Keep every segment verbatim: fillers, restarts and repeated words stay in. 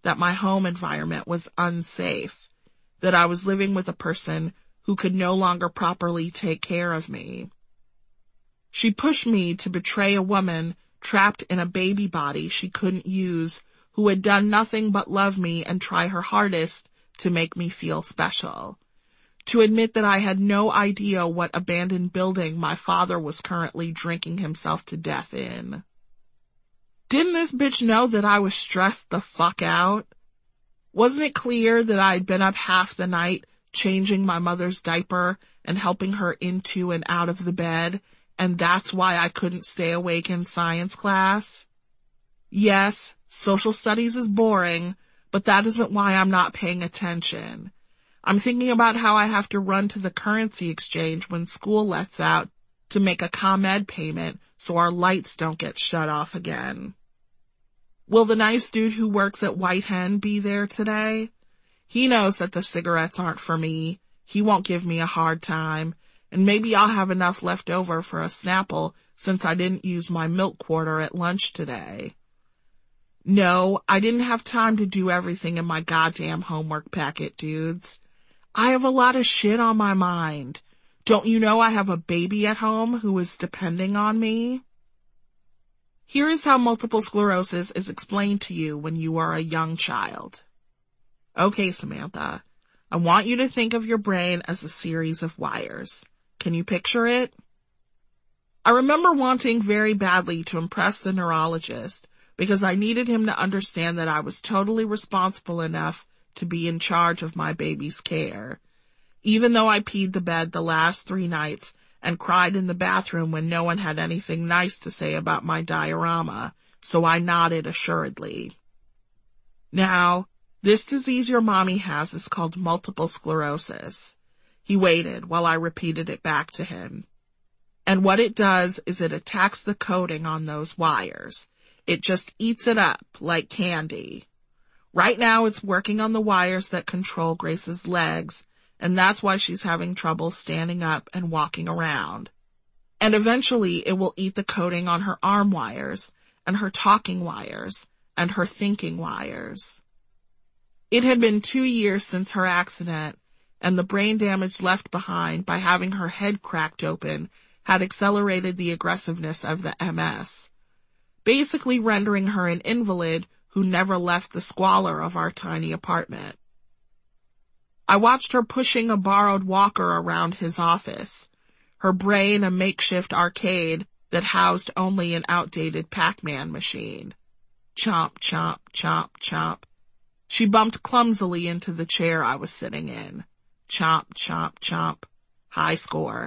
that my home environment was unsafe, that I was living with a person who could no longer properly take care of me. She pushed me to betray a woman trapped in a baby body she couldn't use, who had done nothing but love me and try her hardest to make me feel special. To admit that I had no idea what abandoned building my father was currently drinking himself to death in. Didn't this bitch know that I was stressed the fuck out? Wasn't it clear that I'd been up half the night changing my mother's diaper and helping her into and out of the bed, and that's why I couldn't stay awake in science class? Yes, social studies is boring, but that isn't why I'm not paying attention. I'm thinking about how I have to run to the currency exchange when school lets out to make a ComEd payment so our lights don't get shut off again. Will the nice dude who works at White Hen be there today? He knows that the cigarettes aren't for me. He won't give me a hard time, and maybe I'll have enough left over for a Snapple since I didn't use my milk quarter at lunch today. No, I didn't have time to do everything in my goddamn homework packet, dudes. I have a lot of shit on my mind. Don't you know I have a baby at home who is depending on me? Here is how multiple sclerosis is explained to you when you are a young child. Okay, Samantha, I want you to think of your brain as a series of wires. Can you picture it? I remember wanting very badly to impress the neurologist because I needed him to understand that I was totally responsible enough to be in charge of my baby's care. Even though I peed the bed the last three nights and cried in the bathroom when no one had anything nice to say about my diorama, so I nodded assuredly. Now, this disease your mommy has is called multiple sclerosis. He waited while I repeated it back to him. And what it does is it attacks the coding on those wires. It just eats it up like candy. Right now it's working on the wires that control Grace's legs, and that's why she's having trouble standing up and walking around. And eventually it will eat the coding on her arm wires, and her talking wires, and her thinking wires. It had been two years since her accident, and the brain damage left behind by having her head cracked open had accelerated the aggressiveness of the M S, basically rendering her an invalid who never left the squalor of our tiny apartment. I watched her pushing a borrowed walker around his office, her brain a makeshift arcade that housed only an outdated Pac-Man machine. Chomp, chomp, chomp, chomp. She bumped clumsily into the chair I was sitting in. Chomp, chomp, chomp. High score.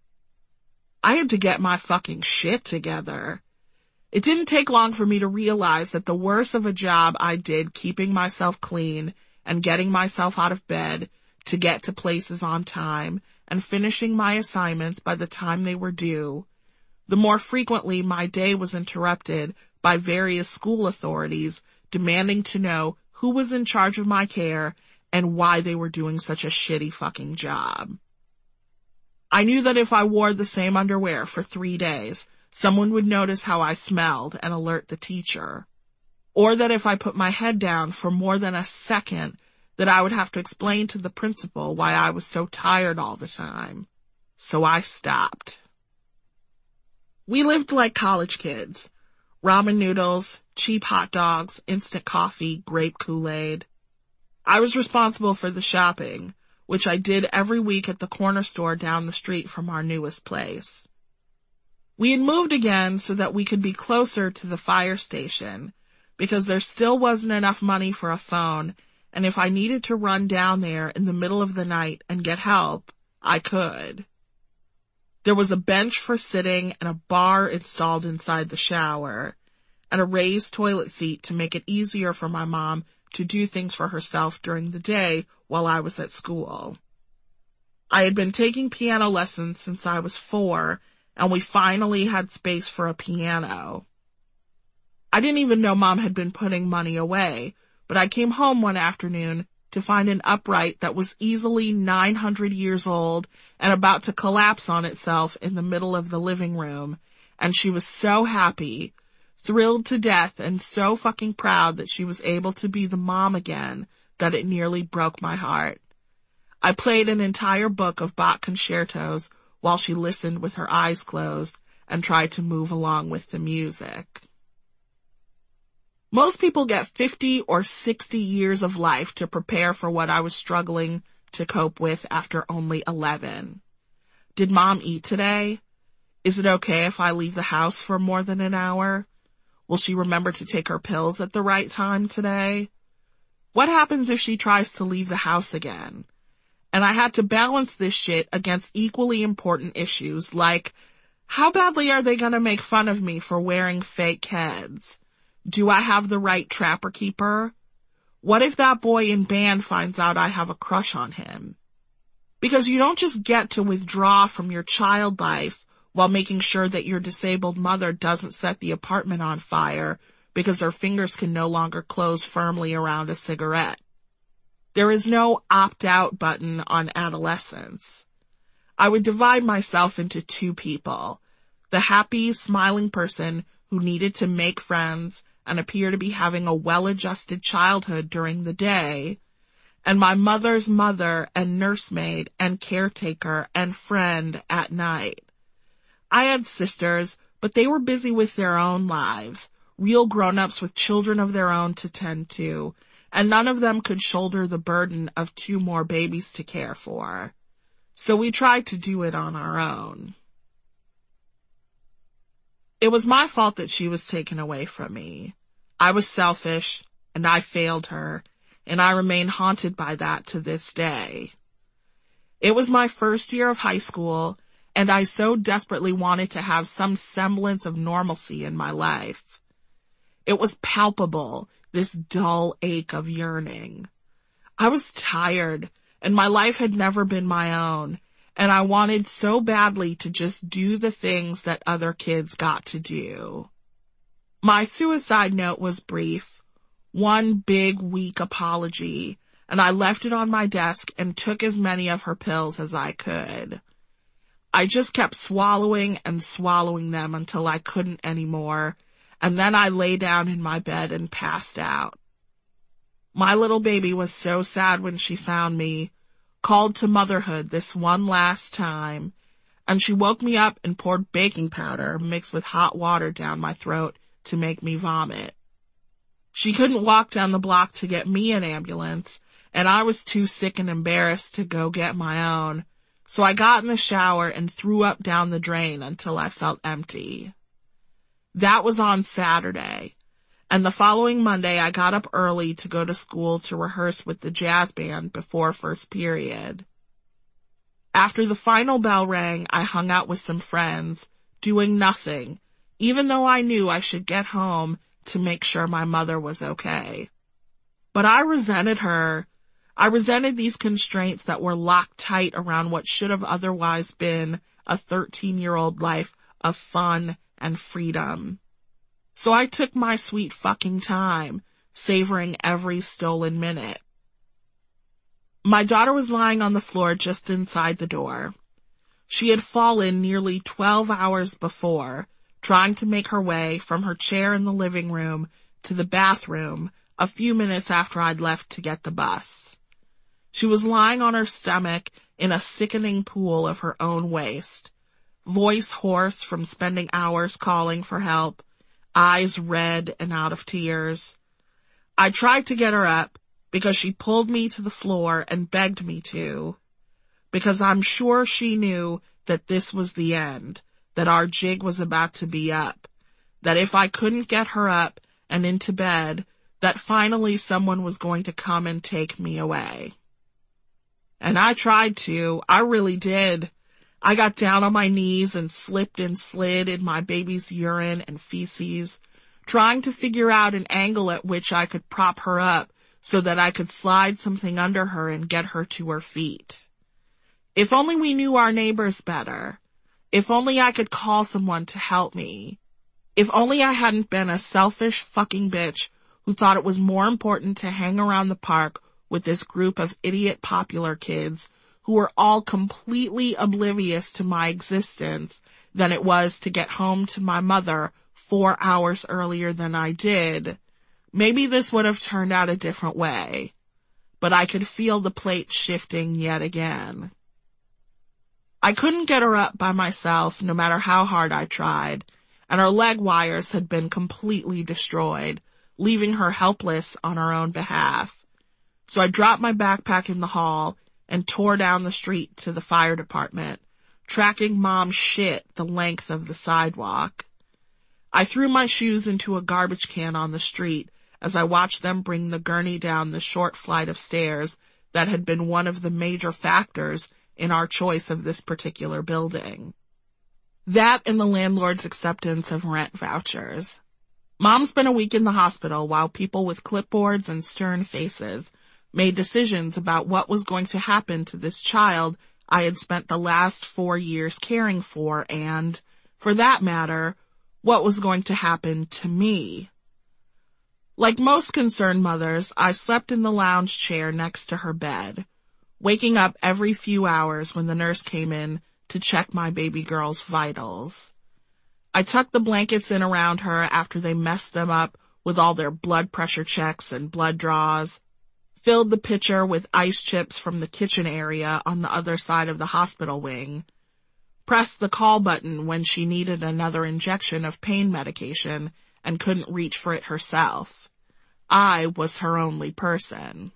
I had to get my fucking shit together. It didn't take long for me to realize that the worse of a job I did keeping myself clean and getting myself out of bed to get to places on time and finishing my assignments by the time they were due, the more frequently my day was interrupted by various school authorities demanding to know who was in charge of my care and why they were doing such a shitty fucking job. I knew that if I wore the same underwear for three days, someone would notice how I smelled and alert the teacher. Or that if I put my head down for more than a second, that I would have to explain to the principal why I was so tired all the time. So I stopped. We lived like college kids. Ramen noodles, cheap hot dogs, instant coffee, grape Kool-Aid. I was responsible for the shopping, which I did every week at the corner store down the street from our newest place. We had moved again so that we could be closer to the fire station, because there still wasn't enough money for a phone, and if I needed to run down there in the middle of the night and get help, I could. There was a bench for sitting and a bar installed inside the shower, and a raised toilet seat to make it easier for my mom to do things for herself during the day while I was at school. I had been taking piano lessons since I was four, and we finally had space for a piano. I didn't even know Mom had been putting money away, but I came home one afternoon to find an upright that was easily nine hundred years old and about to collapse on itself in the middle of the living room, and she was so happy, thrilled to death and so fucking proud that she was able to be the mom again that it nearly broke my heart. I played an entire book of Bach concertos while she listened with her eyes closed and tried to move along with the music. Most people get fifty or sixty years of life to prepare for what I was struggling to cope with after only eleven. Did Mom eat today? Is it okay if I leave the house for more than an hour? Will she remember to take her pills at the right time today? What happens if she tries to leave the house again? And I had to balance this shit against equally important issues like, how badly are they gonna make fun of me for wearing fake heads? Do I have the right trapper keeper? What if that boy in band finds out I have a crush on him? Because you don't just get to withdraw from your child life while making sure that your disabled mother doesn't set the apartment on fire because her fingers can no longer close firmly around a cigarette. There is no opt-out button on adolescence. I would divide myself into two people. The happy, smiling person who needed to make friends and appear to be having a well-adjusted childhood during the day, and my mother's mother and nursemaid and caretaker and friend at night. I had sisters, but they were busy with their own lives, real grown-ups with children of their own to tend to, and none of them could shoulder the burden of two more babies to care for. So we tried to do it on our own. It was my fault that she was taken away from me. I was selfish, and I failed her, and I remain haunted by that to this day. It was my first year of high school, and I so desperately wanted to have some semblance of normalcy in my life. It was palpable, this dull ache of yearning. I was tired, and my life had never been my own, and I wanted so badly to just do the things that other kids got to do. My suicide note was brief, one big, weak apology, and I left it on my desk and took as many of her pills as I could. I just kept swallowing and swallowing them until I couldn't anymore, and then I lay down in my bed and passed out. My little baby was so sad when she found me, called to motherhood this one last time, and she woke me up and poured baking powder mixed with hot water down my throat to make me vomit. She couldn't walk down the block to get me an ambulance, and I was too sick and embarrassed to go get my own, so I got in the shower and threw up down the drain until I felt empty. That was on Saturday, and the following Monday I got up early to go to school to rehearse with the jazz band before first period. After the final bell rang, I hung out with some friends, doing nothing, even though I knew I should get home to make sure my mother was okay. But I resented her. I resented these constraints that were locked tight around what should have otherwise been a thirteen-year-old life of fun and freedom. So I took my sweet fucking time, savoring every stolen minute. My daughter was lying on the floor just inside the door. She had fallen nearly twelve hours before, trying to make her way from her chair in the living room to the bathroom a few minutes after I'd left to get the bus. She was lying on her stomach in a sickening pool of her own waste, voice hoarse from spending hours calling for help, eyes red and out of tears. I tried to get her up because she pulled me to the floor and begged me to, because I'm sure she knew that this was the end, that our jig was about to be up, that if I couldn't get her up and into bed, that finally someone was going to come and take me away. And I tried to, I really did. I got down on my knees and slipped and slid in my baby's urine and feces, trying to figure out an angle at which I could prop her up so that I could slide something under her and get her to her feet. If only we knew our neighbors better. If only I could call someone to help me. If only I hadn't been a selfish fucking bitch who thought it was more important to hang around the park with this group of idiot popular kids who were all completely oblivious to my existence than it was to get home to my mother four hours earlier than I did, maybe this would have turned out a different way. But I could feel the plate shifting yet again. I couldn't get her up by myself no matter how hard I tried, and her leg wires had been completely destroyed, leaving her helpless on her own behalf. So I dropped my backpack in the hall and tore down the street to the fire department, tracking Mom's shit the length of the sidewalk. I threw my shoes into a garbage can on the street as I watched them bring the gurney down the short flight of stairs that had been one of the major factors in our choice of this particular building. That and the landlord's acceptance of rent vouchers. Mom spent a week in the hospital while people with clipboards and stern faces made decisions about what was going to happen to this child I had spent the last four years caring for and, for that matter, what was going to happen to me. Like most concerned mothers, I slept in the lounge chair next to her bed, waking up every few hours when the nurse came in to check my baby girl's vitals. I tucked the blankets in around her after they messed them up with all their blood pressure checks and blood draws, filled the pitcher with ice chips from the kitchen area on the other side of the hospital wing, pressed the call button when she needed another injection of pain medication and couldn't reach for it herself. I was her only person.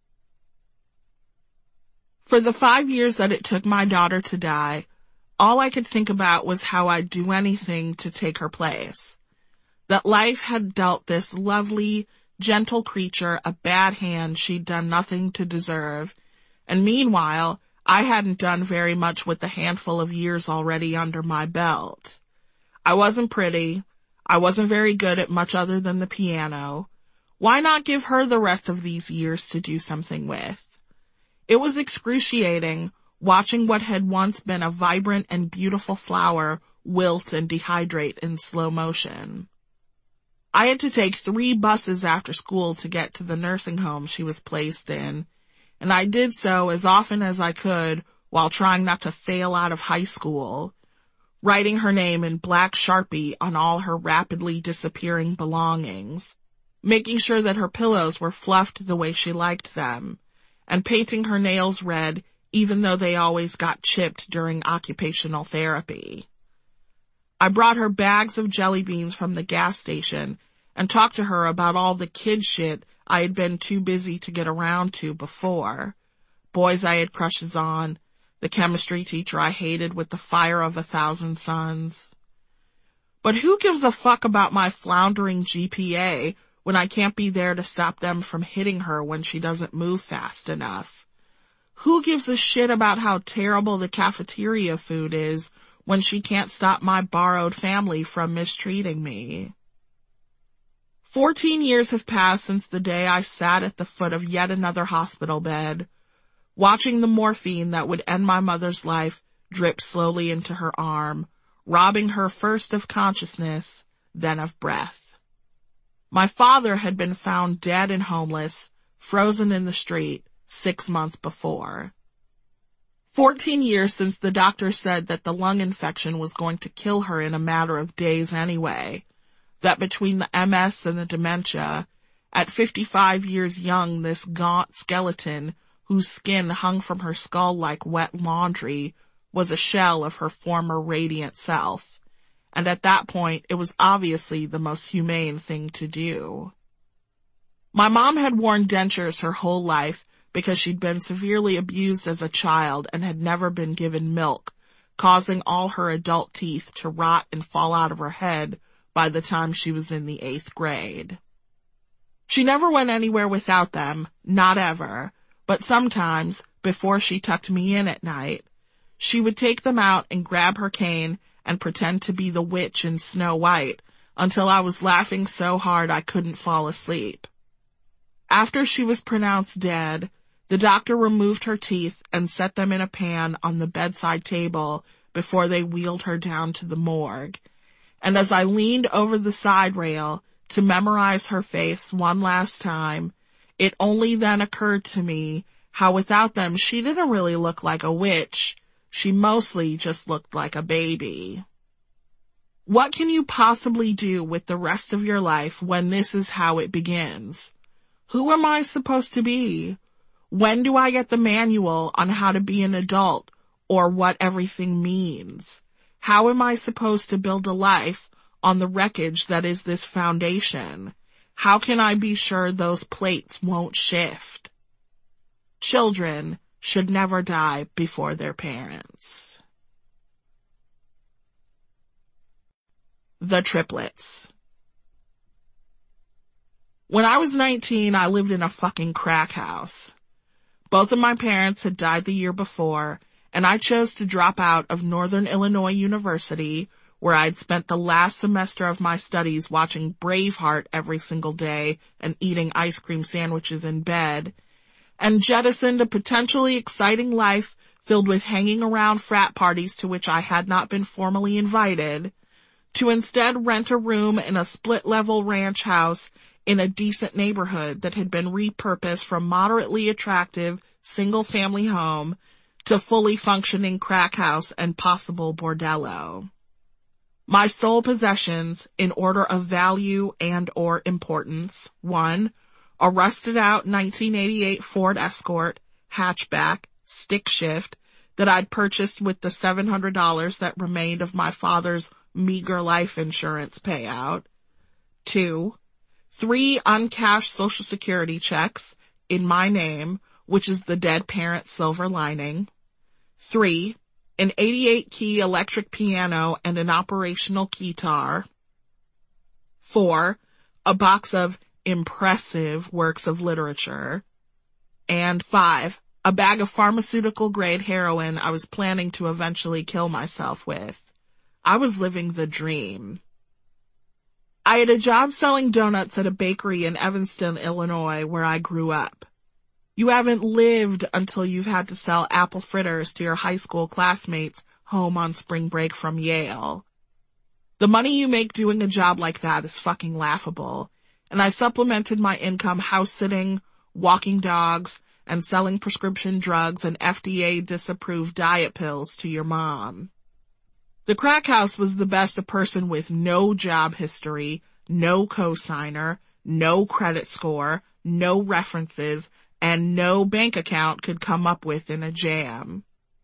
For the five years that it took my daughter to die, all I could think about was how I'd do anything to take her place. That life had dealt this lovely, gentle creature a bad hand she'd done nothing to deserve, and meanwhile, I hadn't done very much with the handful of years already under my belt. I wasn't pretty. I wasn't very good at much other than the piano. Why not give her the rest of these years to do something with? It was excruciating watching what had once been a vibrant and beautiful flower wilt and dehydrate in slow motion. I had to take three buses after school to get to the nursing home she was placed in, and I did so as often as I could while trying not to fail out of high school, writing her name in black Sharpie on all her rapidly disappearing belongings, making sure that her pillows were fluffed the way she liked them, and painting her nails red even though they always got chipped during occupational therapy. I brought her bags of jelly beans from the gas station and talked to her about all the kid shit I had been too busy to get around to before. Boys I had crushes on, the chemistry teacher I hated with the fire of a thousand suns. But who gives a fuck about my floundering G P A when I can't be there to stop them from hitting her when she doesn't move fast enough? Who gives a shit about how terrible the cafeteria food is when she can't stop my borrowed family from mistreating me? Fourteen years have passed since the day I sat at the foot of yet another hospital bed, watching the morphine that would end my mother's life drip slowly into her arm, robbing her first of consciousness, then of breath. My father had been found dead and homeless, frozen in the street, six months before. Fourteen years since the doctor said that the lung infection was going to kill her in a matter of days anyway, that between the M S and the dementia, at fifty-five years young, this gaunt skeleton, whose skin hung from her skull like wet laundry, was a shell of her former radiant self, and at that point it was obviously the most humane thing to do. My mom had worn dentures her whole life because she'd been severely abused as a child and had never been given milk, causing all her adult teeth to rot and fall out of her head by the time she was in the eighth grade. She never went anywhere without them, not ever, but sometimes, before she tucked me in at night, she would take them out and grab her cane and pretend to be the witch in Snow White until I was laughing so hard I couldn't fall asleep. After she was pronounced dead, the doctor removed her teeth and set them in a pan on the bedside table before they wheeled her down to the morgue. And as I leaned over the side rail to memorize her face one last time, it only then occurred to me how without them she didn't really look like a witch. She mostly just looked like a baby. What can you possibly do with the rest of your life when this is how it begins? Who am I supposed to be? When do I get the manual on how to be an adult or what everything means? How am I supposed to build a life on the wreckage that is this foundation? How can I be sure those plates won't shift? Children should never die before their parents. The Triplets. When I was nineteen, I lived in a fucking crack house. Both of my parents had died the year before, and I chose to drop out of Northern Illinois University, where I'd spent the last semester of my studies watching Braveheart every single day and eating ice cream sandwiches in bed, and jettisoned a potentially exciting life filled with hanging around frat parties to which I had not been formally invited, to instead rent a room in a split-level ranch house in a decent neighborhood that had been repurposed from moderately attractive single-family home to fully functioning crack house and possible bordello. My sole possessions, in order of value and or importance: one, a rusted-out nineteen eighty-eight Ford Escort, hatchback, stick shift, that I'd purchased with the seven hundred dollars that remained of my father's meager life insurance payout. Two, three uncashed Social Security checks in my name, which is the dead parent's silver lining. Three, an eighty-eight key electric piano and an operational keytar. Four, a box of impressive works of literature. And five, a bag of pharmaceutical-grade heroin I was planning to eventually kill myself with. I was living the dream. I had a job selling donuts at a bakery in Evanston, Illinois, where I grew up. You haven't lived until you've had to sell apple fritters to your high school classmates home on spring break from Yale. The money you make doing a job like that is fucking laughable, and I supplemented my income house-sitting, walking dogs, and selling prescription drugs and F D A-disapproved diet pills to your mom. The crack house was the best a person with no job history, no cosigner, no credit score, no references, and no bank account could come up with in a jam.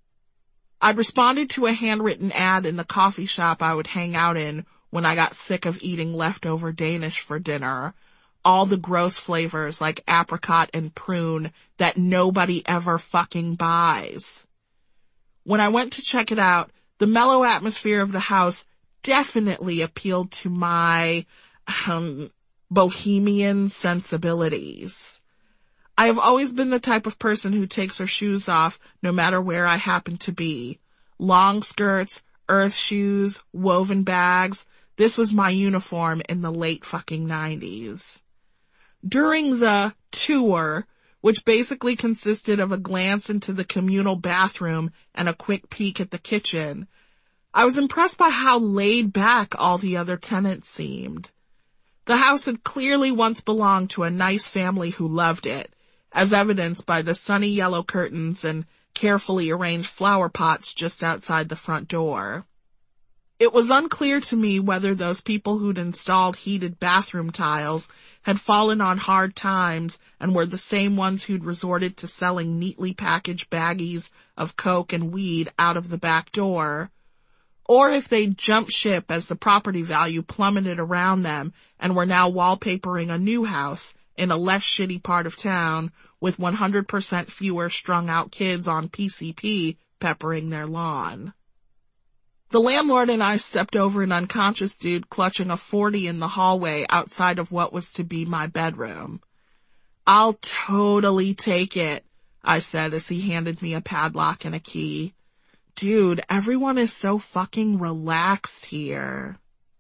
I responded to a handwritten ad in the coffee shop I would hang out in when I got sick of eating leftover Danish for dinner, all the gross flavors like apricot and prune that nobody ever fucking buys. When I went to check it out, the mellow atmosphere of the house definitely appealed to my, um, bohemian sensibilities. I have always been the type of person who takes her shoes off no matter where I happen to be. Long skirts, earth shoes, woven bags. This was my uniform in the late fucking nineties. During the tour, which basically consisted of a glance into the communal bathroom and a quick peek at the kitchen, I was impressed by how laid back all the other tenants seemed. The house had clearly once belonged to a nice family who loved it, as evidenced by the sunny yellow curtains and carefully arranged flower pots just outside the front door. It was unclear to me whether those people who'd installed heated bathroom tiles had fallen on hard times and were the same ones who'd resorted to selling neatly packaged baggies of coke and weed out of the back door, or if they'd jumped ship as the property value plummeted around them and were now wallpapering a new house in a less shitty part of town with one hundred percent fewer strung-out kids on P C P peppering their lawn. The landlord and I stepped over an unconscious dude clutching a forty in the hallway outside of what was to be my bedroom. "I'll totally take it," I said as he handed me a padlock and a key. Dude, everyone is so fucking relaxed here.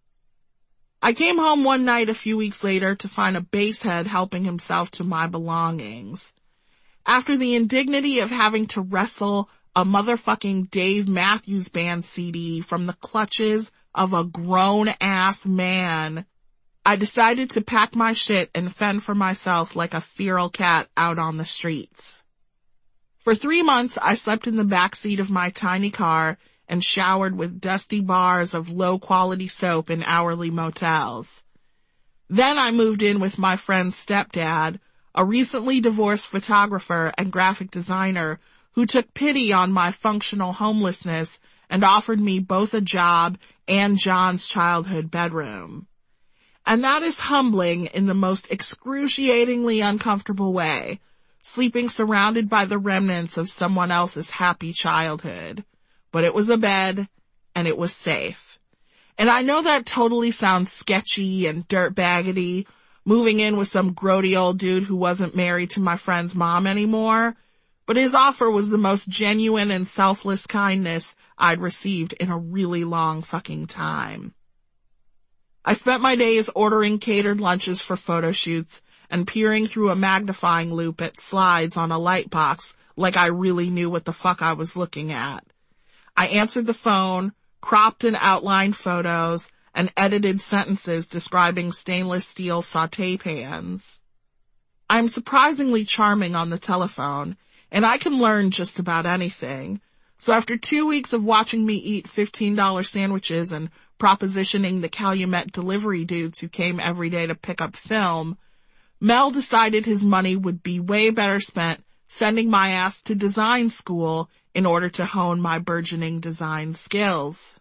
I came home one night a few weeks later to find a basehead helping himself to my belongings. After the indignity of having to wrestle a motherfucking Dave Matthews Band C D from the clutches of a grown-ass man, I decided to pack my shit and fend for myself like a feral cat out on the streets. For three months, I slept in the back seat of my tiny car and showered with dusty bars of low-quality soap in hourly motels. Then I moved in with my friend's stepdad, a recently divorced photographer and graphic designer who took pity on my functional homelessness and offered me both a job and John's childhood bedroom. And that is humbling in the most excruciatingly uncomfortable way, sleeping surrounded by the remnants of someone else's happy childhood. But it was a bed, and it was safe. And I know that totally sounds sketchy and dirtbaggedy, moving in with some grody old dude who wasn't married to my friend's mom anymore, but his offer was the most genuine and selfless kindness I'd received in a really long fucking time. I spent my days ordering catered lunches for photo shoots and peering through a magnifying loupe at slides on a light box like I really knew what the fuck I was looking at. I answered the phone, cropped and outlined photos, and edited sentences describing stainless steel sauté pans. I'm surprisingly charming on the telephone, and I can learn just about anything. So after two weeks of watching me eat fifteen dollar sandwiches and propositioning the Calumet delivery dudes who came every day to pick up film, Mel decided his money would be way better spent sending my ass to design school in order to hone my burgeoning design skills.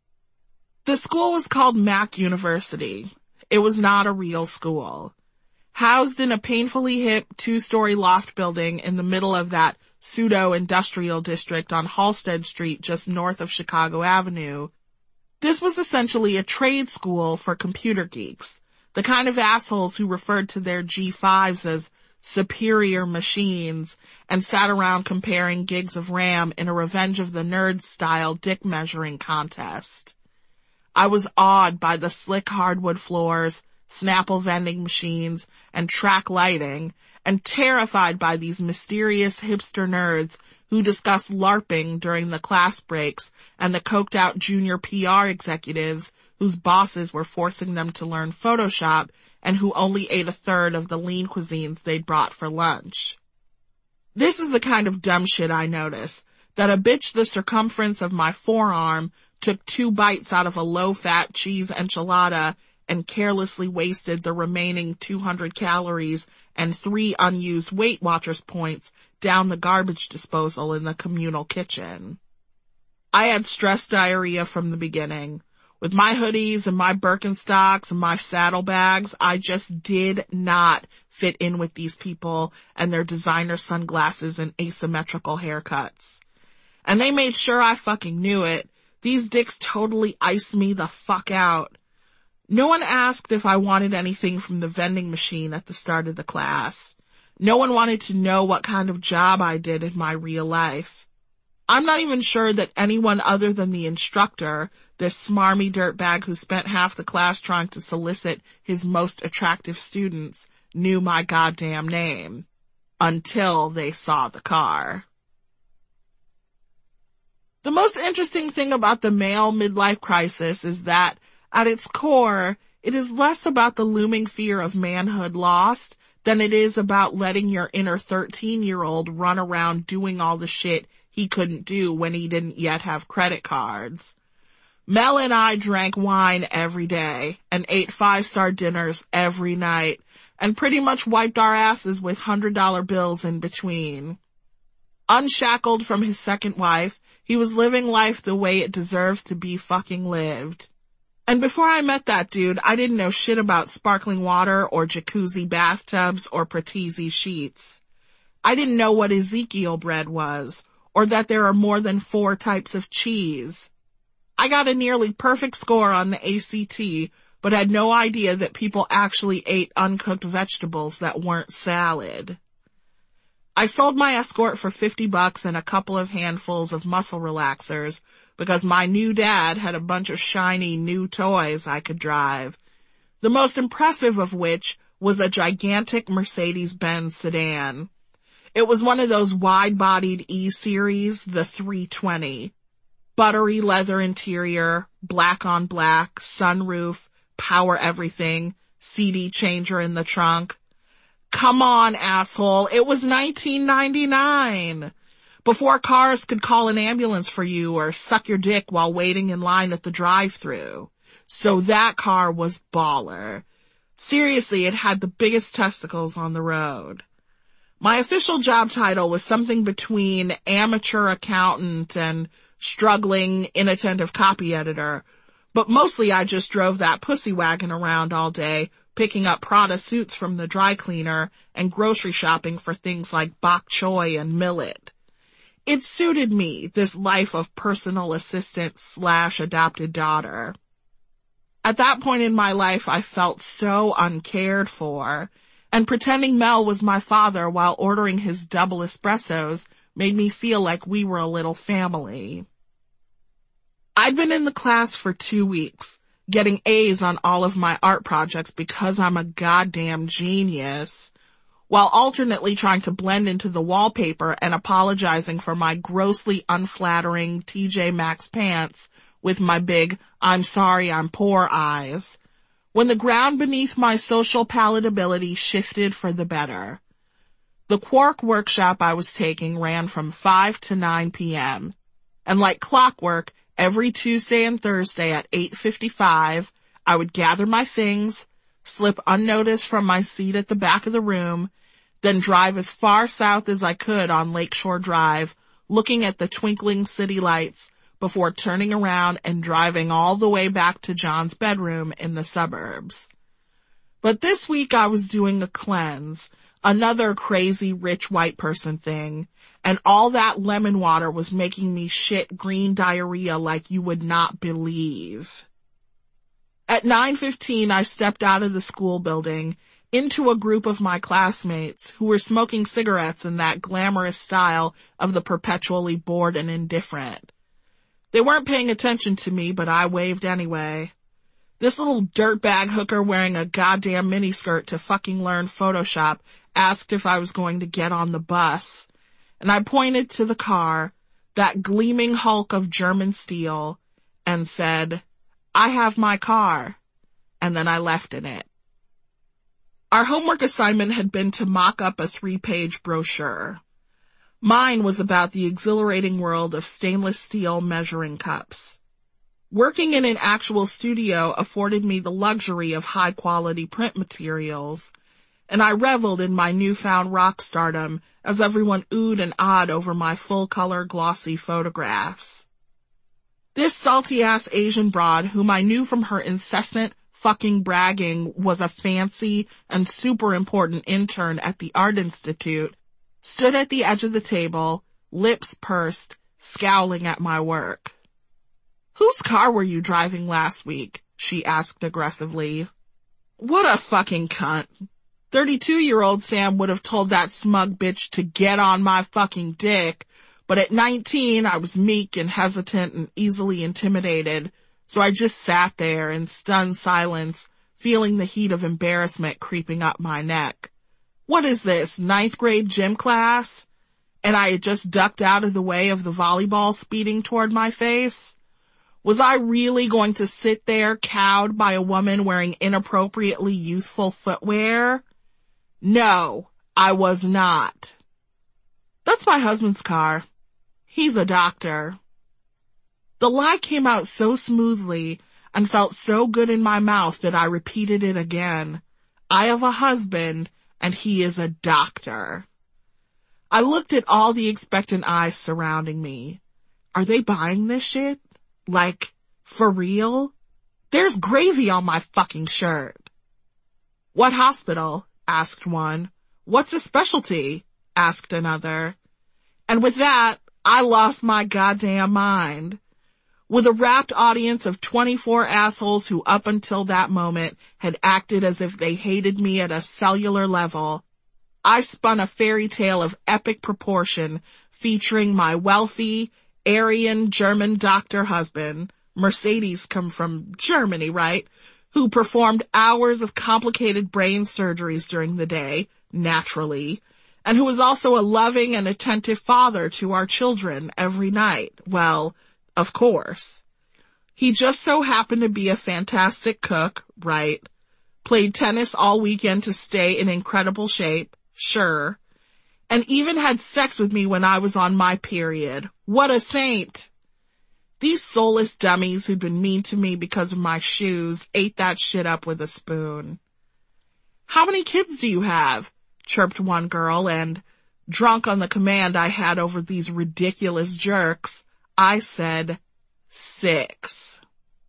The school was called Mac University. It was not a real school. Housed in a painfully hip two-story loft building in the middle of that pseudo-industrial district on Halsted Street just north of Chicago Avenue, this was essentially a trade school for computer geeks, the kind of assholes who referred to their G fives as superior machines and sat around comparing gigs of RAM in a Revenge of the Nerds style dick measuring contest. I was awed by the slick hardwood floors, Snapple vending machines, and track lighting, and terrified by these mysterious hipster nerds who discussed LARPing during the class breaks and the coked-out junior P R executives whose bosses were forcing them to learn Photoshop and who only ate a third of the lean cuisines they'd brought for lunch. This is the kind of dumb shit I notice, that a bitch the circumference of my forearm took two bites out of a low-fat cheese enchilada and carelessly wasted the remaining two hundred calories and three unused Weight Watchers points down the garbage disposal in the communal kitchen. I had stress diarrhea from the beginning. With my hoodies and my Birkenstocks and my saddlebags, I just did not fit in with these people and their designer sunglasses and asymmetrical haircuts. And they made sure I fucking knew it. These dicks totally iced me the fuck out. No one asked if I wanted anything from the vending machine at the start of the class. No one wanted to know what kind of job I did in my real life. I'm not even sure that anyone other than the instructor, this smarmy dirtbag who spent half the class trying to solicit his most attractive students, knew my goddamn name. Until they saw the car. The most interesting thing about the male midlife crisis is that, at its core, it is less about the looming fear of manhood lost than it is about letting your inner thirteen-year-old run around doing all the shit he couldn't do when he didn't yet have credit cards. Mel and I drank wine every day and ate five-star dinners every night and pretty much wiped our asses with one hundred dollar bills in between. Unshackled from his second wife, he was living life the way it deserves to be fucking lived. And before I met that dude, I didn't know shit about sparkling water or jacuzzi bathtubs or Pratizzi sheets. I didn't know what Ezekiel bread was, or that there are more than four types of cheese. I got a nearly perfect score on the A C T, but had no idea that people actually ate uncooked vegetables that weren't salad. I sold my escort for fifty bucks and a couple of handfuls of muscle relaxers because my new dad had a bunch of shiny new toys I could drive, the most impressive of which was a gigantic Mercedes-Benz sedan. It was one of those wide-bodied E-Series, the three twenty. Buttery leather interior, black on black, sunroof, power everything, C D changer in the trunk. Come on, asshole, it was nineteen ninety-nine. before cars could call an ambulance for you or suck your dick while waiting in line at the drive-thru. So that car was baller. Seriously, it had the biggest testicles on the road. My official job title was something between amateur accountant and struggling, inattentive copy editor, but mostly I just drove that pussy wagon around all day, picking up Prada suits from the dry cleaner and grocery shopping for things like bok choy and millet. It suited me, this life of personal assistant slash adopted daughter. At that point in my life, I felt so uncared for, and pretending Mel was my father while ordering his double espressos made me feel like we were a little family. I'd been in the class for two weeks, getting A's on all of my art projects because I'm a goddamn genius, while alternately trying to blend into the wallpaper and apologizing for my grossly unflattering T J Maxx pants with my big, I'm sorry, I'm poor eyes, when the ground beneath my social palatability shifted for the better. The Quark workshop I was taking ran from five to nine p.m., and like clockwork, every Tuesday and Thursday at eight fifty-five, I would gather my things, slip unnoticed from my seat at the back of the room, then drive as far south as I could on Lakeshore Drive, looking at the twinkling city lights before turning around and driving all the way back to John's bedroom in the suburbs. But this week I was doing a cleanse, another crazy rich white person thing, and all that lemon water was making me shit green diarrhea like you would not believe. At nine fifteen, I stepped out of the school building into a group of my classmates who were smoking cigarettes in that glamorous style of the perpetually bored and indifferent. They weren't paying attention to me, but I waved anyway. This little dirtbag hooker wearing a goddamn miniskirt to fucking learn Photoshop asked if I was going to get on the bus, and I pointed to the car, that gleaming hulk of German steel, and said, I have my car, and then I left in it. Our homework assignment had been to mock up a three-page brochure. Mine was about the exhilarating world of stainless steel measuring cups. Working in an actual studio afforded me the luxury of high-quality print materials, and I reveled in my newfound rock stardom as everyone oohed and ahed over my full-color glossy photographs. This salty-ass Asian broad, whom I knew from her incessant fucking bragging was a fancy and super important intern at the Art Institute, stood at the edge of the table, lips pursed, scowling at my work. Whose car were you driving last week? She asked aggressively. What a fucking cunt. Thirty-two-year-old Sam would have told that smug bitch to get on my fucking dick, but at nineteen I was meek and hesitant and easily intimidated, so I just sat there in stunned silence, feeling the heat of embarrassment creeping up my neck. What is this, ninth grade gym class? And I had just ducked out of the way of the volleyball speeding toward my face? Was I really going to sit there cowed by a woman wearing inappropriately youthful footwear? No, I was not. That's my husband's car. He's a doctor. The lie came out so smoothly and felt so good in my mouth that I repeated it again. I have a husband, and he is a doctor. I looked at all the expectant eyes surrounding me. Are they buying this shit? Like, for real? There's gravy on my fucking shirt. What hospital? Asked one. What's his specialty? Asked another. And with that, I lost my goddamn mind. With a rapt audience of twenty-four assholes who up until that moment had acted as if they hated me at a cellular level, I spun a fairy tale of epic proportion featuring my wealthy, Aryan German doctor husband, Mercedes come from Germany, right, who performed hours of complicated brain surgeries during the day, naturally, and who was also a loving and attentive father to our children every night. Well, of course. He just so happened to be a fantastic cook, right? Played tennis all weekend to stay in incredible shape, sure. and even had sex with me when I was on my period. What a saint. These soulless dummies who'd been mean to me because of my shoes ate that shit up with a spoon. How many kids do you have? Chirped one girl, and, drunk on the command I had over these ridiculous jerks, I said, six.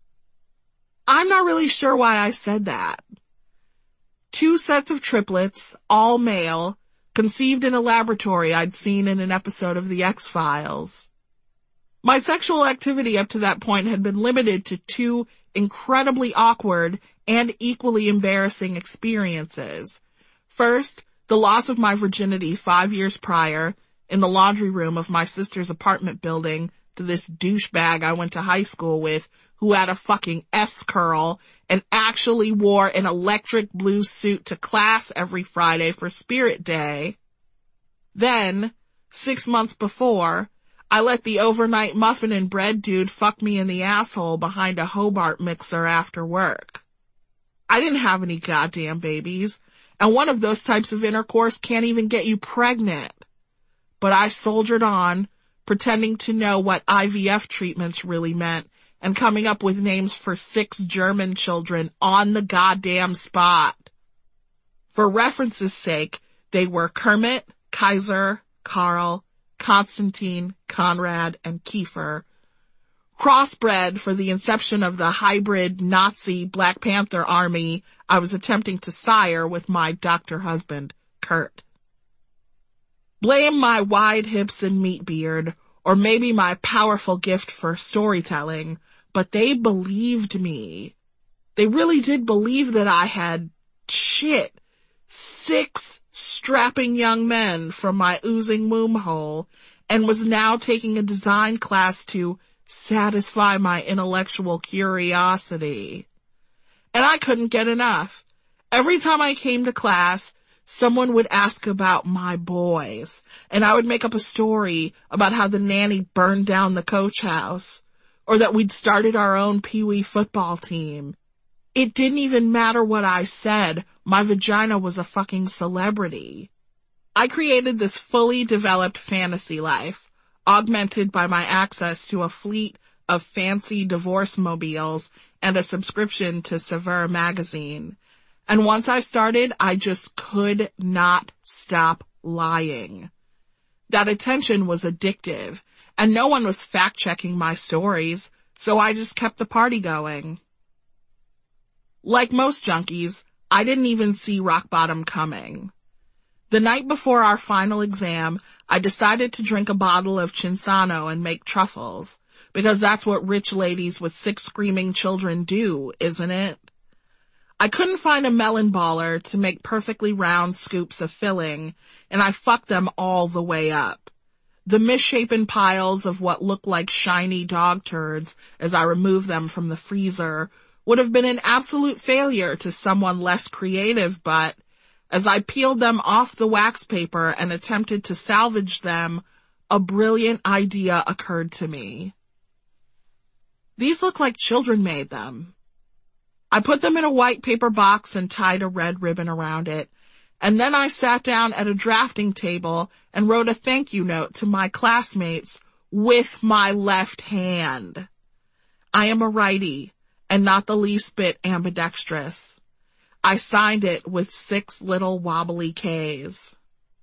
I'm not really sure why I said that. Two sets of triplets, all male, conceived in a laboratory I'd seen in an episode of The X-Files. My sexual activity up to that point had been limited to two incredibly awkward and equally embarrassing experiences. First, the loss of my virginity five years prior in the laundry room of my sister's apartment building to this douchebag I went to high school with who had a fucking S-curl and actually wore an electric blue suit to class every Friday for Spirit Day. Then, six months before, I let the overnight muffin and bread dude fuck me in the asshole behind a Hobart mixer after work. I didn't have any goddamn babies, and one of those types of intercourse can't even get you pregnant. But I soldiered on, pretending to know what I V F treatments really meant, and coming up with names for six German children on the goddamn spot. For reference's sake, they were Kermit, Kaiser, Karl, Konstantin, Konrad, and Kiefer, crossbred for the inception of the hybrid Nazi Black Panther army I was attempting to sire with my doctor husband, Kurt. Blame my wide hips and meat beard, or maybe my powerful gift for storytelling, but they believed me. They really did believe that I had, shit, six strapping young men from my oozing womb hole, and was now taking a design class to satisfy my intellectual curiosity. And I couldn't get enough. Every time I came to class, someone would ask about my boys, and I would make up a story about how the nanny burned down the coach house, or that we'd started our own Pee-wee football team. It didn't even matter what I said. My vagina was a fucking celebrity. I created this fully developed fantasy life, augmented by my access to a fleet of fancy divorce mobiles and a subscription to Saveur magazine. And once I started, I just could not stop lying. That attention was addictive, and no one was fact-checking my stories, so I just kept the party going. Like most junkies, I didn't even see rock bottom coming. The night before our final exam, I decided to drink a bottle of Cinzano and make truffles, because that's what rich ladies with six screaming children do, isn't it? I couldn't find a melon baller to make perfectly round scoops of filling, and I fucked them all the way up. The misshapen piles of what looked like shiny dog turds as I removed them from the freezer would have been an absolute failure to someone less creative, but as I peeled them off the wax paper and attempted to salvage them, a brilliant idea occurred to me. These look like children made them. I put them in a white paper box and tied a red ribbon around it, and then I sat down at a drafting table and wrote a thank you note to my classmates with my left hand. I am a righty, and not the least bit ambidextrous. I signed it with six little wobbly K's.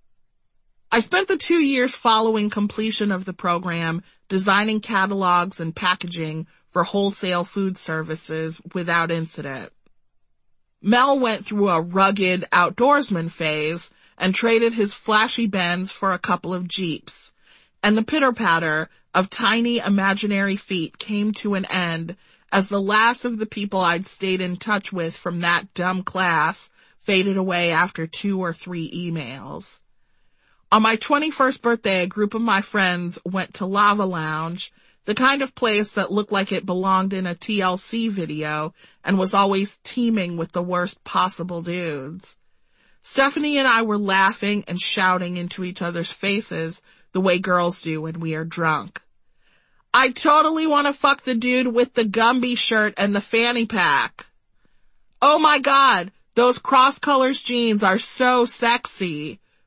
I spent the two years following completion of the program designing catalogs and packaging for wholesale food services without incident. Mel went through a rugged outdoorsman phase and traded his flashy Benz for a couple of Jeeps, and the pitter-patter of tiny imaginary feet came to an end as the last of the people I'd stayed in touch with from that dumb class faded away after two or three emails. On my twenty-first birthday, a group of my friends went to Lava Lounge, the kind of place that looked like it belonged in a T L C video and was always teeming with the worst possible dudes. Stephanie and I were laughing and shouting into each other's faces the way girls do when we are drunk. I totally want to fuck the dude with the Gumby shirt and the fanny pack. Oh my God, those cross colors jeans are so sexy.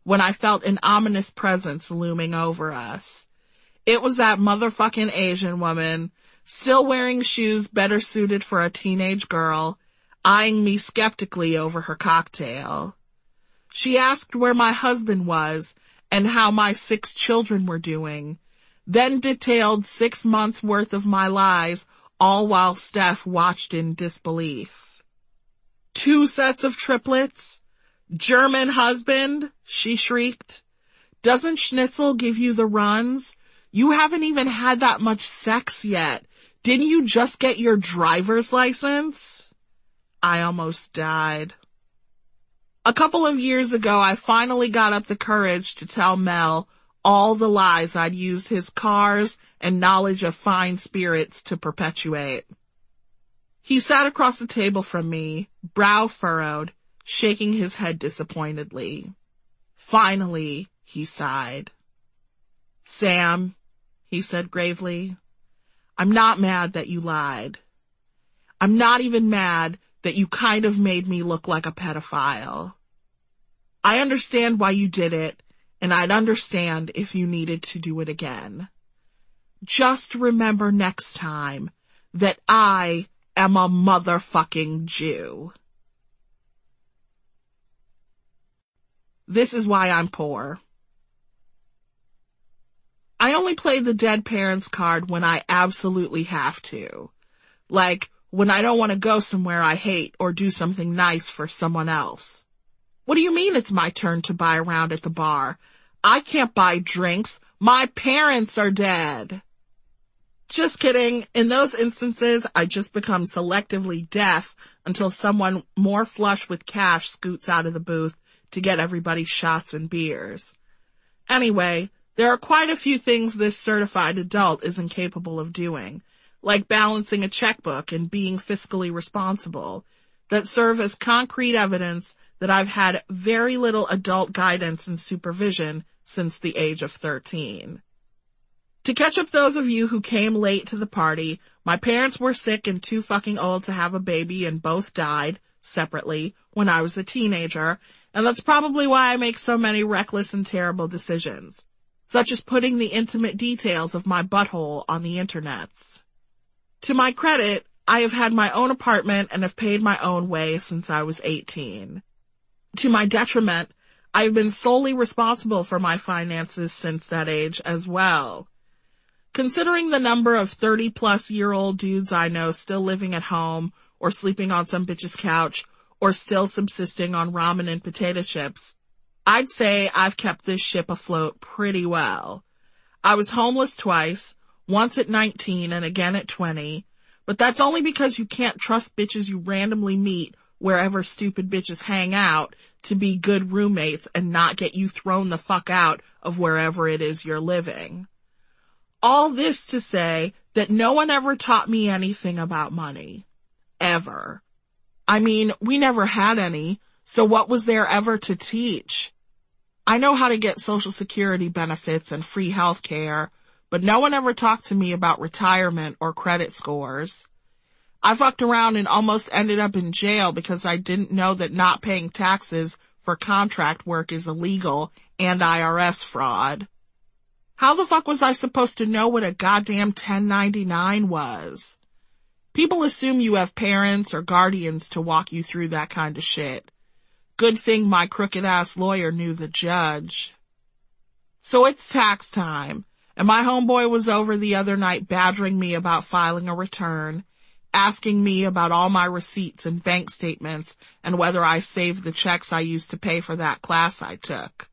when I felt an ominous presence looming over us. It was that motherfucking Asian woman, still wearing shoes better suited for a teenage girl, eyeing me skeptically over her cocktail. She asked where my husband was and how my six children were doing, then detailed six months worth of my lies, all while Steph watched in disbelief. Two sets of triplets? German husband? She shrieked. Doesn't Schnitzel give you the runs? You haven't even had that much sex yet. Didn't you just get your driver's license? I almost died. A couple of years ago, I finally got up the courage to tell Mel all the lies I'd used his cars and knowledge of fine spirits to perpetuate. He sat across the table from me, brow furrowed, shaking his head disappointedly. Finally, he sighed. Sam, he said gravely, I'm not mad that you lied. I'm not even mad that you kind of made me look like a pedophile. I understand why you did it, and I'd understand if you needed to do it again. Just remember next time that I am a motherfucking Jew. This is why I'm poor. I only play the dead parents card when I absolutely have to. Like, when I don't want to go somewhere I hate or do something nice for someone else. What do you mean it's my turn to buy a round at the bar? I can't buy drinks. My parents are dead. Just kidding. In those instances, I just become selectively deaf until someone more flush with cash scoots out of the booth to get everybody shots and beers. Anyway, there are quite a few things this certified adult is incapable of doing, like balancing a checkbook and being fiscally responsible, that serve as concrete evidence that I've had very little adult guidance and supervision since the age of thirteen. To catch up those of you who came late to the party, my parents were sick and too fucking old to have a baby and both died, separately, when I was a teenager, and that's probably why I make so many reckless and terrible decisions, such as putting the intimate details of my butthole on the internets. To my credit, I have had my own apartment and have paid my own way since I was eighteen. To my detriment, I have been solely responsible for my finances since that age as well. Considering the number of thirty-plus-year-old dudes I know still living at home or sleeping on some bitch's couch or still subsisting on ramen and potato chips, I'd say I've kept this ship afloat pretty well. I was homeless twice, once at nineteen and again at twenty, but that's only because you can't trust bitches you randomly meet wherever stupid bitches hang out to be good roommates and not get you thrown the fuck out of wherever it is you're living. All this to say that no one ever taught me anything about money. Ever. I mean, we never had any, so what was there ever to teach? I know how to get Social Security benefits and free health care, but no one ever talked to me about retirement or credit scores. I fucked around and almost ended up in jail because I didn't know that not paying taxes for contract work is illegal and I R S fraud. How the fuck was I supposed to know what a goddamn ten ninety-nine was? People assume you have parents or guardians to walk you through that kind of shit. Good thing my crooked-ass lawyer knew the judge. So it's tax time, and my homeboy was over the other night badgering me about filing a return, asking me about all my receipts and bank statements and whether I saved the checks I used to pay for that class I took.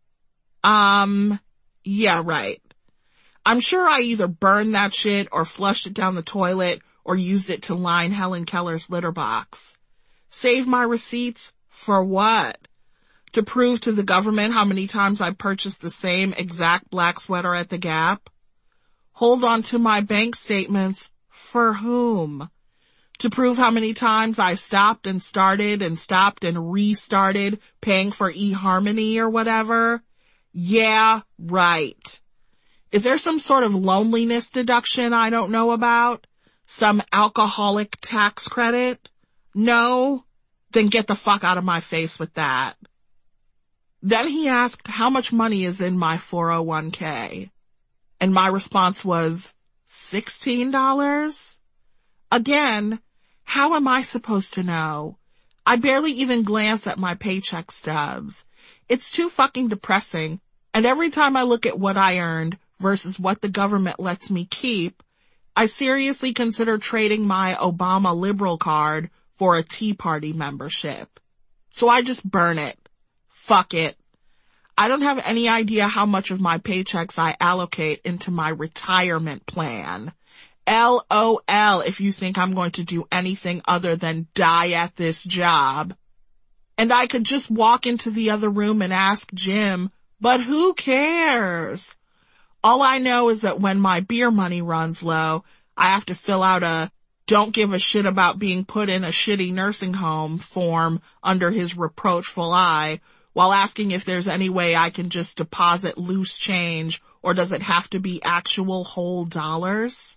Um, yeah, right. I'm sure I either burned that shit or flushed it down the toilet or used it to line Helen Keller's litter box. Save my receipts? For what? To prove to the government how many times I purchased the same exact black sweater at the Gap? Hold on to my bank statements? For whom? To prove how many times I stopped and started and stopped and restarted paying for eHarmony or whatever? Yeah, right. Is there some sort of loneliness deduction I don't know about? Some alcoholic tax credit? No? Then get the fuck out of my face with that. Then he asked how much money is in my four oh one k. And my response was sixteen dollars. Again, how am I supposed to know? I barely even glance at my paycheck stubs. It's too fucking depressing. And every time I look at what I earned versus what the government lets me keep, I seriously consider trading my Obama liberal card for a Tea Party membership. So I just burn it. Fuck it. I don't have any idea how much of my paychecks I allocate into my retirement plan. L O L if you think I'm going to do anything other than die at this job. And I could just walk into the other room and ask Jim, but who cares? All I know is that when my beer money runs low, I have to fill out a don't give a shit about being put in a shitty nursing home form under his reproachful eye, while asking if there's any way I can just deposit loose change, or does it have to be actual whole dollars?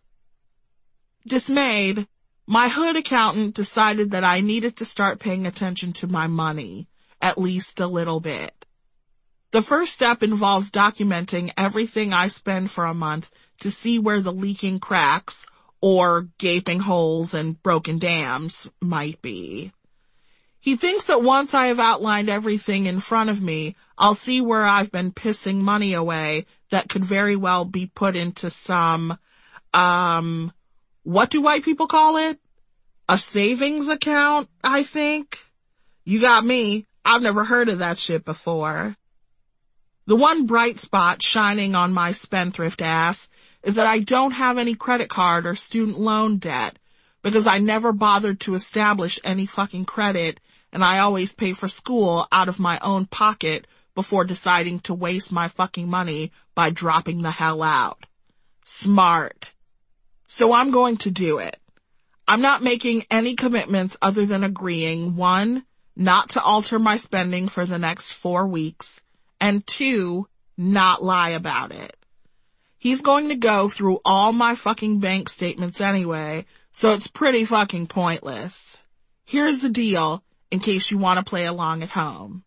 Dismayed, my hood accountant decided that I needed to start paying attention to my money, at least a little bit. The first step involves documenting everything I spend for a month to see where the leaking cracks, or gaping holes and broken dams, might be. He thinks that once I have outlined everything in front of me, I'll see where I've been pissing money away that could very well be put into some, um, what do white people call it? A savings account, I think. You got me. I've never heard of that shit before. The one bright spot shining on my spendthrift ass is that I don't have any credit card or student loan debt, because I never bothered to establish any fucking credit, and I always pay for school out of my own pocket before deciding to waste my fucking money by dropping the hell out. Smart. So I'm going to do it. I'm not making any commitments other than agreeing, one, not to alter my spending for the next four weeks, and two, not lie about it. He's going to go through all my fucking bank statements anyway, so it's pretty fucking pointless. Here's the deal, in case you want to play along at home.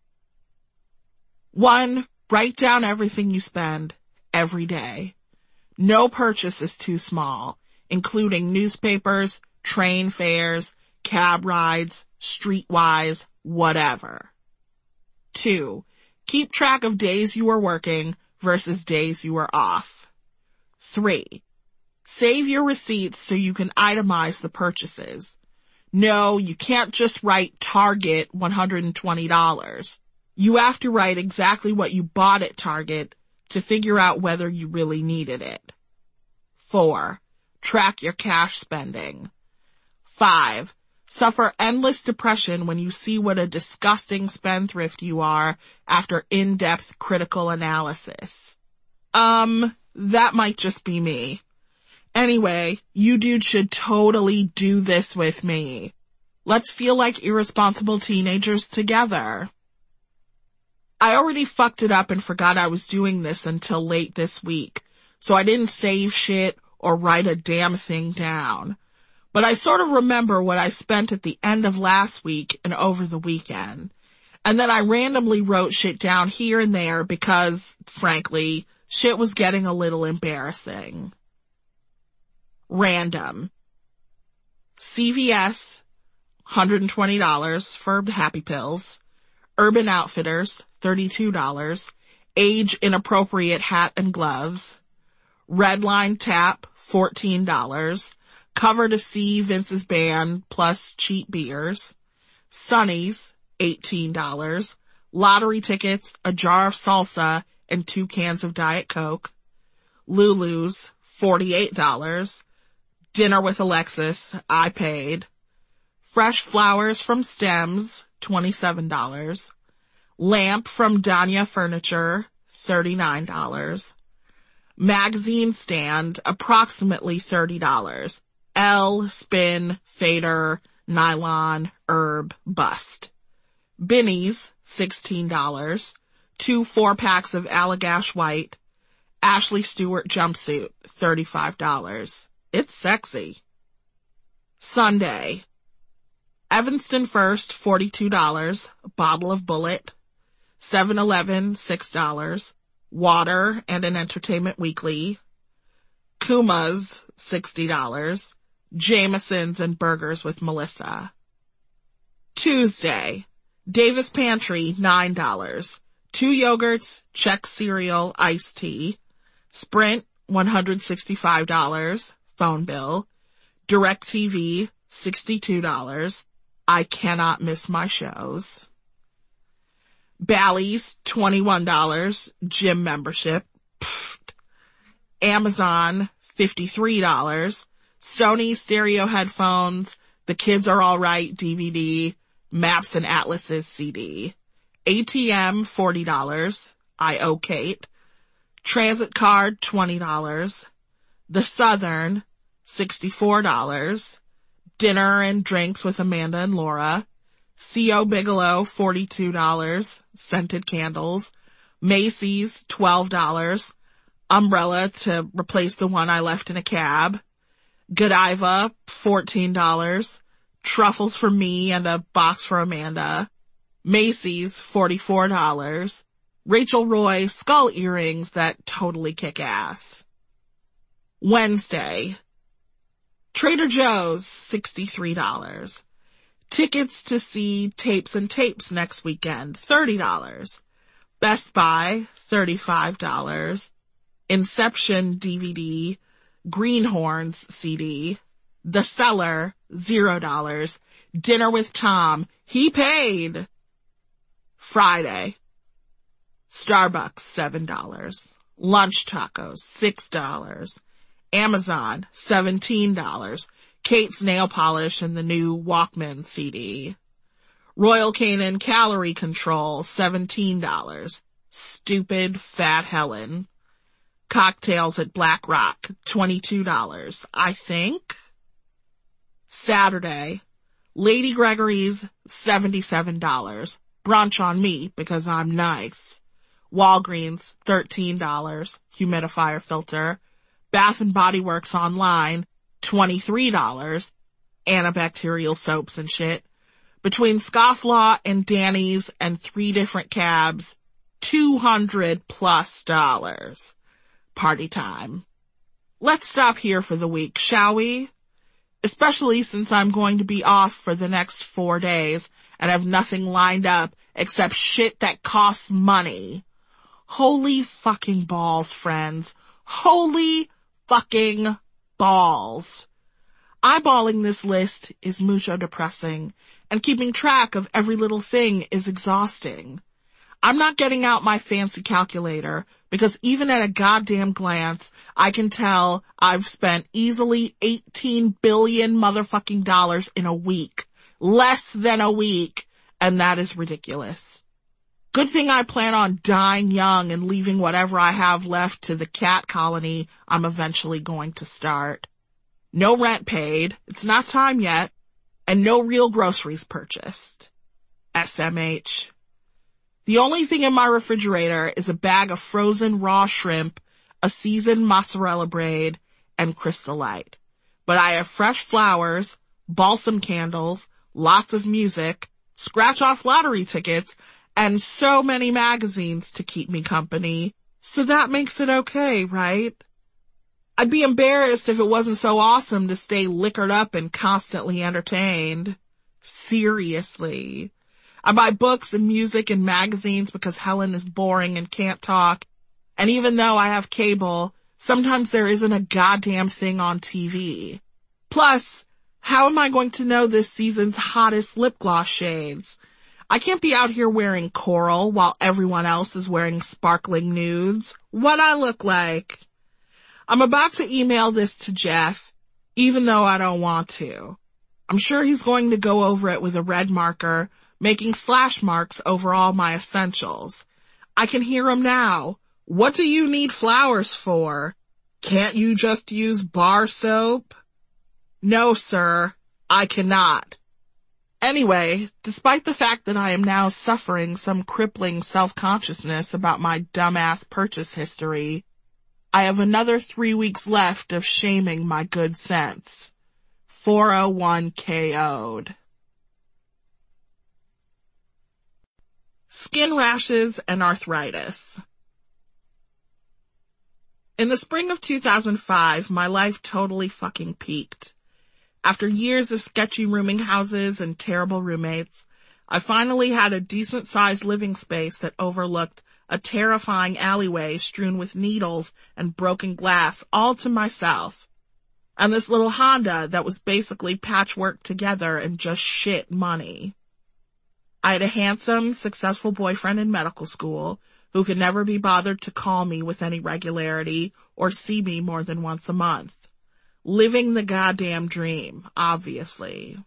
One, write down everything you spend every day. No purchase is too small, including newspapers, train fares, cab rides, streetwise, whatever. Two, keep track of days you are working versus days you are off. Three, save your receipts so you can itemize the purchases. No, you can't just write Target one hundred twenty dollars. You have to write exactly what you bought at Target to figure out whether you really needed it. Four, track your cash spending. Five, suffer endless depression when you see what a disgusting spendthrift you are after in-depth critical analysis. Um, that might just be me. Anyway, you dudes should totally do this with me. Let's feel like irresponsible teenagers together. I already fucked it up and forgot I was doing this until late this week, so I didn't save shit or write a damn thing down. But I sort of remember what I spent at the end of last week and over the weekend. And then I randomly wrote shit down here and there because, frankly, shit was getting a little embarrassing. Random. C V S, one hundred twenty dollars for Happy Pills. Urban Outfitters, thirty-two dollars. Age inappropriate hat and gloves. Redline Tap, fourteen dollars. Cover to see Vince's band plus cheap beers. Sonny's, eighteen dollars. Lottery tickets, a jar of salsa, and two cans of Diet Coke. Lulu's, forty-eight dollars. Dinner with Alexis, I paid. Fresh flowers from Stems, twenty-seven dollars. Lamp from Danya Furniture, thirty-nine dollars. Magazine stand, approximately thirty dollars. L, Spin, Fader, Nylon, Herb, Bust. Binnies, sixteen dollars. Two four-packs of Allagash White. Ashley Stewart jumpsuit, thirty-five dollars. It's sexy. Sunday. Evanston First, forty-two dollars. A bottle of Bullet. seven eleven, six dollars. Water and an Entertainment Weekly. Kuma's, sixty dollars. Jameson's and Burgers with Melissa. Tuesday, Davis Pantry, nine dollars. Two yogurts, Chex cereal, iced tea. Sprint, one hundred sixty-five dollars. Phone bill. DirecTV, sixty-two dollars. I cannot miss my shows. Bally's, twenty-one dollars. Gym membership. Pfft. Amazon, fifty-three dollars. Sony stereo headphones. The Kids Are All Right D V D. Maps and Atlases C D. A T M, forty dollars. I owe Kate. Transit card, twenty dollars. The Southern, sixty-four dollars. Dinner and drinks with Amanda and Laura. C O Bigelow, forty-two dollars. Scented candles. Macy's, twelve dollars. Umbrella to replace the one I left in a cab. Godiva, fourteen dollars. Truffles for me and a box for Amanda. Macy's, forty-four dollars. Rachel Roy skull earrings that totally kick ass. Wednesday, Trader Joe's, sixty-three dollars. Tickets to see Tapes and Tapes next weekend, thirty dollars. Best Buy, thirty-five dollars. Inception D V D, Greenhorns C D. The Cellar, zero dollars. Dinner with Tom, he paid. Friday, Starbucks, seven dollars. Lunch tacos, six dollars. Amazon, seventeen dollars. Kate's nail polish and the new Walkman C D. Royal Canin calorie control, seventeen dollars. Stupid Fat Helen. Cocktails at Black Rock, twenty-two dollars, I think. Saturday, Lady Gregory's, seventy-seven dollars. Brunch on me because I'm nice. Walgreens, thirteen dollars. Humidifier filter. Bath and Body Works online, twenty-three dollars. Antibacterial soaps and shit. Between Scofflaw and Danny's and three different cabs, two hundred plus dollars. Party time. Let's stop here for the week, shall we? Especially since I'm going to be off for the next four days and have nothing lined up except shit that costs money. Holy fucking balls, friends. Holy fucking balls. Eyeballing this list is mucho depressing, and keeping track of every little thing is exhausting. I'm not getting out my fancy calculator because even at a goddamn glance, I can tell I've spent easily eighteen billion motherfucking dollars in a week. Less than a week. And that is ridiculous. Good thing I plan on dying young and leaving whatever I have left to the cat colony I'm eventually going to start. No rent paid. It's not time yet. And no real groceries purchased. S M H. The only thing in my refrigerator is a bag of frozen raw shrimp, a seasoned mozzarella braid, and Crystal Light. But I have fresh flowers, balsam candles, lots of music, scratch-off lottery tickets, and so many magazines to keep me company. So that makes it okay, right? I'd be embarrassed if it wasn't so awesome to stay liquored up and constantly entertained. Seriously. I buy books and music and magazines because Helen is boring and can't talk. And even though I have cable, sometimes there isn't a goddamn thing on T V. Plus, how am I going to know this season's hottest lip gloss shades? I can't be out here wearing coral while everyone else is wearing sparkling nudes. What I look like? I'm about to email this to Jeff, even though I don't want to. I'm sure he's going to go over it with a red marker, making slash marks over all my essentials. I can hear him now. What do you need flowers for? Can't you just use bar soap? No, sir, I cannot. Anyway, despite the fact that I am now suffering some crippling self-consciousness about my dumbass purchase history, I have another three weeks left of shaming my good sense. four oh one K O'd. skin rashes, and arthritis. In the spring of two thousand five, my life totally fucking peaked. After years of sketchy rooming houses and terrible roommates, I finally had a decent-sized living space that overlooked a terrifying alleyway strewn with needles and broken glass all to myself. And this little Honda that was basically patchwork together and just shit money. I had a handsome, successful boyfriend in medical school who could never be bothered to call me with any regularity or see me more than once a month. Living the goddamn dream, obviously.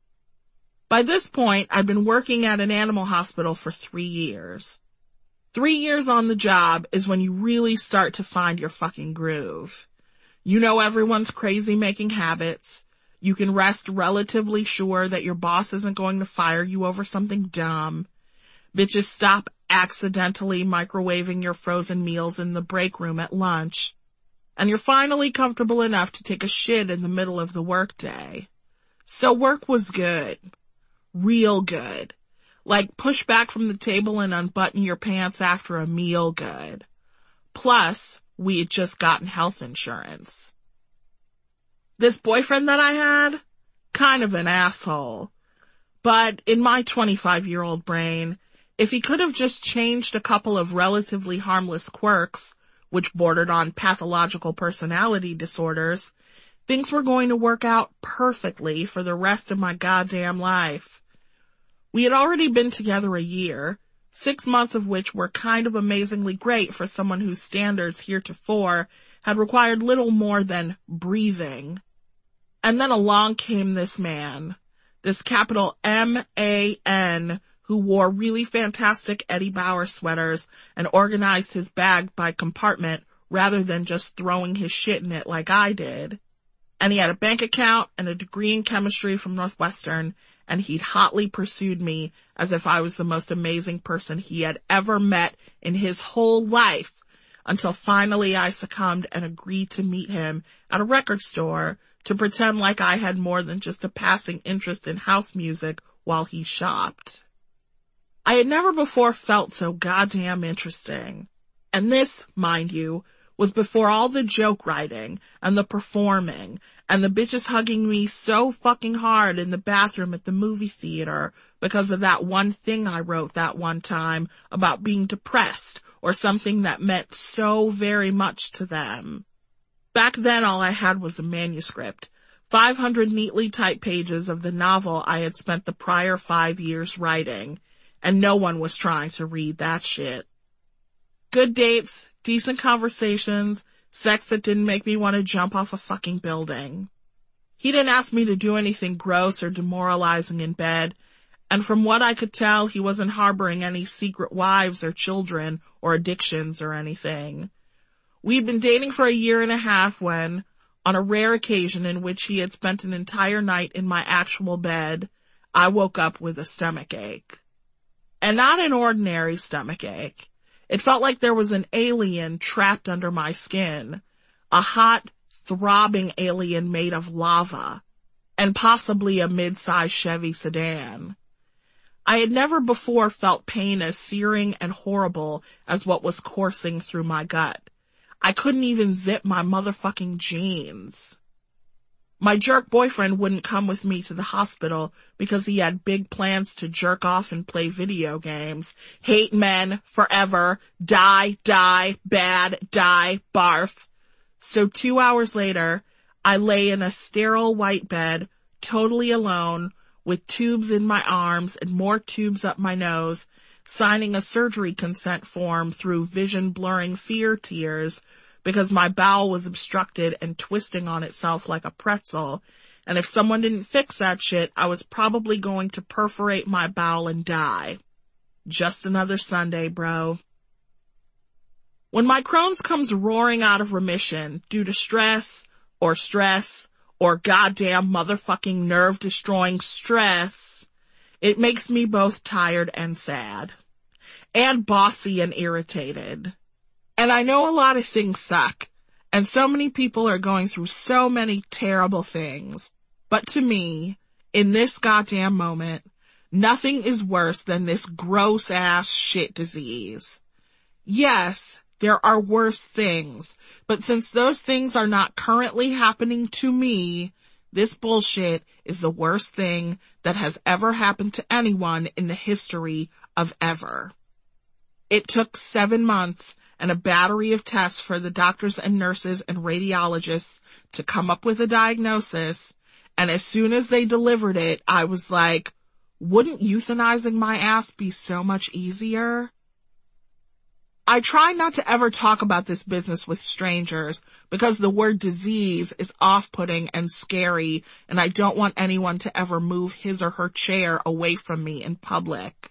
By this point, I'd been working at an animal hospital for three years. Three years on the job is when you really start to find your fucking groove. You know everyone's crazy-making habits. You can rest relatively sure that your boss isn't going to fire you over something dumb. Bitches stop accidentally microwaving your frozen meals in the break room at lunch. And you're finally comfortable enough to take a shit in the middle of the workday. So work was good. Real good. Like push back from the table and unbutton your pants after a meal good. Plus, we had just gotten health insurance. This boyfriend that I had, kind of an asshole. But in my twenty-five-year-old brain, if he could have just changed a couple of relatively harmless quirks, which bordered on pathological personality disorders, things were going to work out perfectly for the rest of my goddamn life. We had already been together a year, six months of which were kind of amazingly great for someone whose standards heretofore had required little more than breathing. And then along came this man, this capital M A N, who wore really fantastic Eddie Bauer sweaters and organized his bag by compartment rather than just throwing his shit in it like I did. And he had a bank account and a degree in chemistry from Northwestern, and he'd hotly pursued me as if I was the most amazing person he had ever met in his whole life, until finally I succumbed and agreed to meet him at a record store to pretend like I had more than just a passing interest in house music while he shopped. I had never before felt so goddamn interesting. And this, mind you, was before all the joke writing and the performing and the bitches hugging me so fucking hard in the bathroom at the movie theater because of that one thing I wrote that one time about being depressed or something that meant so very much to them. Back then all I had was a manuscript, five hundred neatly typed pages of the novel I had spent the prior five years writing, and no one was trying to read that shit. Good dates, decent conversations, sex that didn't make me want to jump off a fucking building. He didn't ask me to do anything gross or demoralizing in bed, and from what I could tell, he wasn't harboring any secret wives or children or addictions or anything. We'd been dating for a year and a half when, on a rare occasion in which he had spent an entire night in my actual bed, I woke up with a stomach ache. And not an ordinary stomach ache. It felt like there was an alien trapped under my skin, a hot, throbbing alien made of lava, and possibly a mid-sized Chevy sedan. I had never before felt pain as searing and horrible as what was coursing through my gut. I couldn't even zip my motherfucking jeans. My jerk boyfriend wouldn't come with me to the hospital because he had big plans to jerk off and play video games. Hate men, forever, die, die, bad, die, barf. So two hours later, I lay in a sterile white bed, totally alone, with tubes in my arms and more tubes up my nose, signing a surgery consent form through vision-blurring fear tears, because my bowel was obstructed and twisting on itself like a pretzel, and if someone didn't fix that shit, I was probably going to perforate my bowel and die. Just another Sunday, bro. When my Crohn's comes roaring out of remission due to stress, or stress, or goddamn motherfucking nerve-destroying stress, it makes me both tired and sad. And bossy and irritated. And I know a lot of things suck, and so many people are going through so many terrible things. But to me, in this goddamn moment, Nothing is worse than this gross-ass shit disease. Yes, there are worse things, but since those things are not currently happening to me, this bullshit is the worst thing that has ever happened to anyone in the history of ever. It took seven months and a battery of tests for the doctors and nurses and radiologists to come up with a diagnosis, and as soon as they delivered it, I was like, wouldn't euthanizing my ass be so much easier? I try not to ever talk about this business with strangers because the word disease is off-putting and scary, and I don't want anyone to ever move his or her chair away from me in public.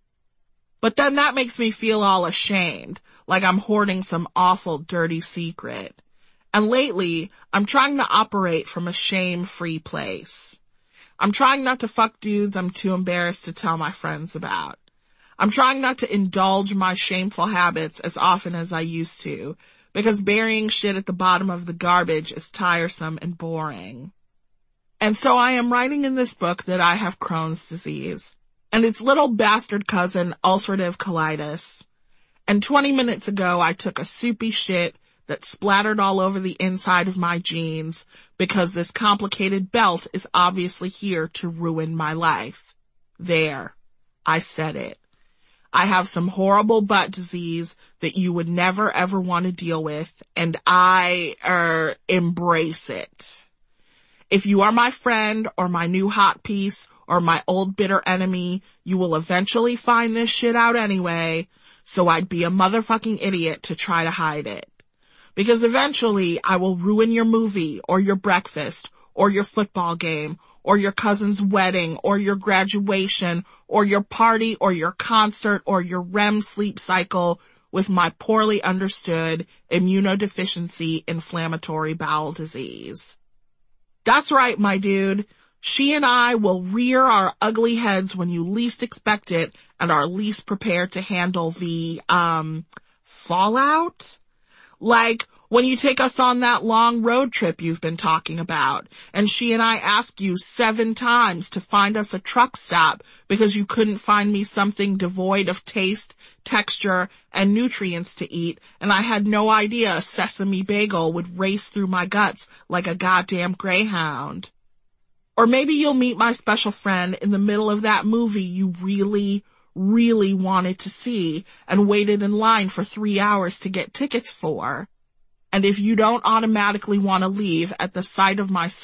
But then that makes me feel all ashamed, like I'm hoarding some awful dirty secret. And lately, I'm trying to operate from a shame-free place. I'm trying not to fuck dudes I'm too embarrassed to tell my friends about. I'm trying not to indulge my shameful habits as often as I used to, because burying shit at the bottom of the garbage is tiresome and boring. And so I am writing in this book that I have Crohn's disease, and its little bastard cousin, ulcerative colitis. And twenty minutes ago, I took a soupy shit that splattered all over the inside of my jeans because this complicated belt is obviously here to ruin my life. There. I said it. I have some horrible butt disease that you would never ever want to deal with, and I, er, embrace it. If you are my friend or my new hot piece or my old bitter enemy, you will eventually find this shit out anyway, so I'd be a motherfucking idiot to try to hide it. Because eventually I will ruin your movie or your breakfast or your football game or your cousin's wedding or your graduation or your party or your concert or your R E M sleep cycle with my poorly understood immunodeficiency inflammatory bowel disease. That's right, my dude. She and I will rear our ugly heads when you least expect it and are least prepared to handle the, um, fallout? Like when you take us on that long road trip you've been talking about, and she and I asked you seven times to find us a truck stop because you couldn't find me something devoid of taste, texture, and nutrients to eat, and I had no idea a sesame bagel would race through my guts like a goddamn greyhound. Or maybe you'll meet my special friend in the middle of that movie you really, really wanted to see and waited in line for three hours to get tickets for. And if you don't automatically want to leave at the sight of my